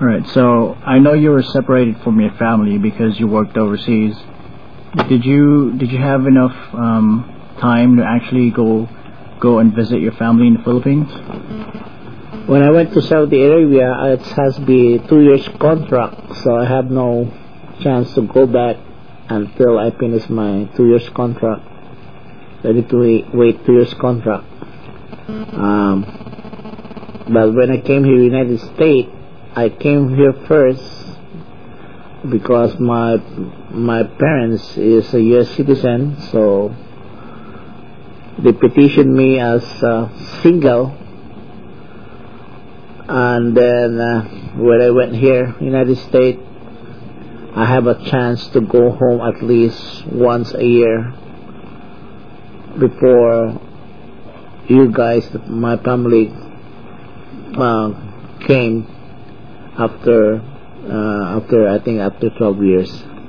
All right. So I know you were separated from your family because you worked overseas. Did you have enough time to actually go and visit your family in the Philippines? When I went to Saudi Arabia, it has been 2 years contract, so I have no chance to go back until I finish my 2 years contract. I need to wait 2 years contract. But when I came here, United States, I came here first because my parents is a U.S. citizen, so they petitioned me as single. And then when I went here, United States, I have a chance to go home at least once a year before you guys, my family, came after I think after 12 years.